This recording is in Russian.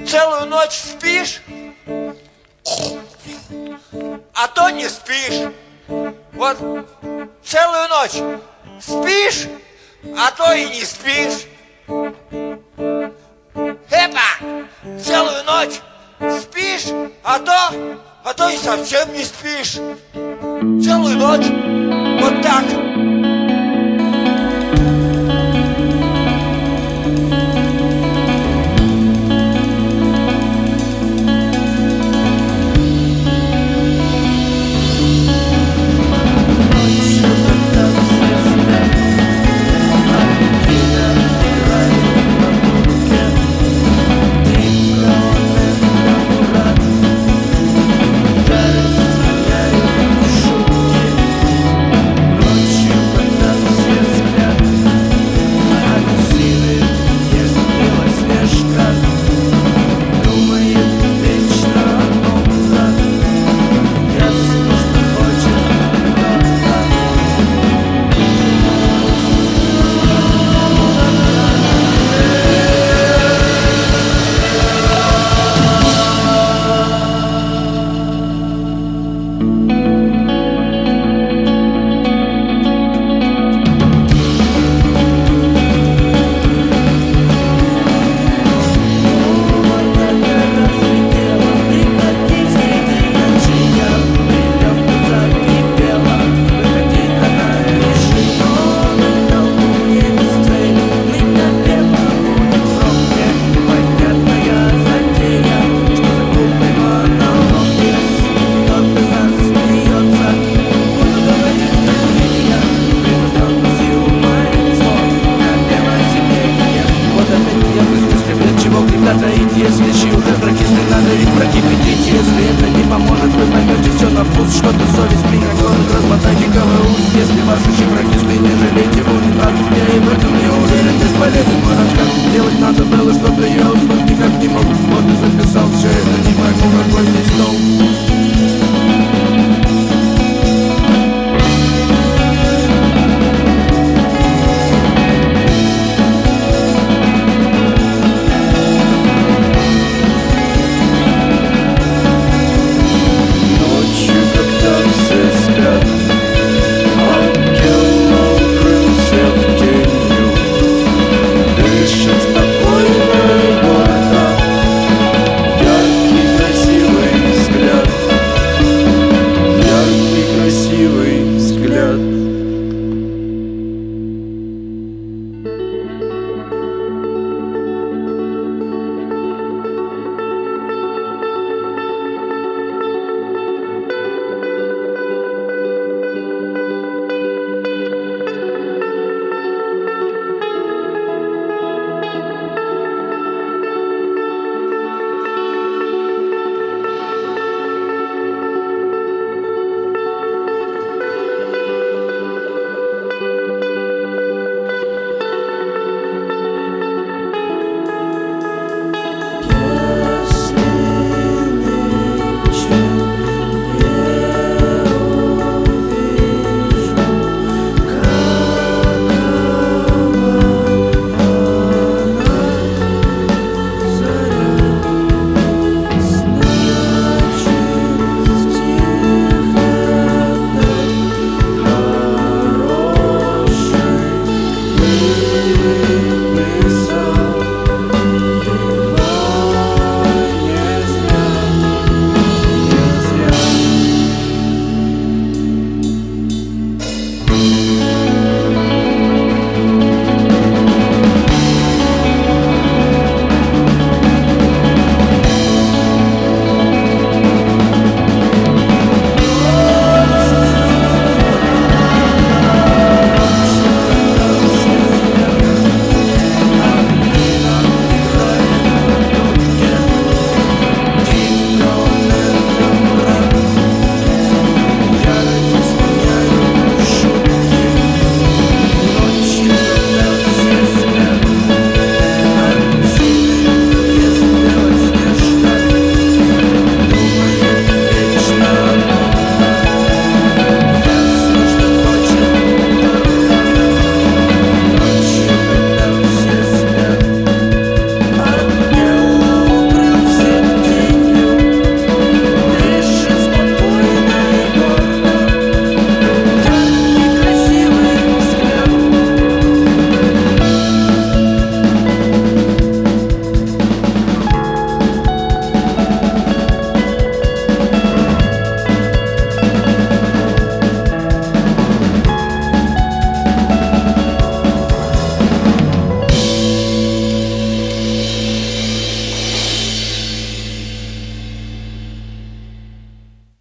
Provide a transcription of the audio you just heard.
целую ночь спишь, а то не спишь. Вот целую ночь спишь, а то и не спишь. Целую ночь спишь, а то и совсем не спишь. Целую ночь вот так. Если щи уже прокисли, надо их прокипятить. Если это не поможет, вы поймете все на вкус. Что-то совесть меня гонит, размотайте КВУ. Если ваши щи прокисли, не жалейте унитаз. Я и в этом не уверен, бесполезен мой рассказ. Делать надо было что-то, я уснуть никак не мог. Вот и записал все это, не пойму, какой здесь толк.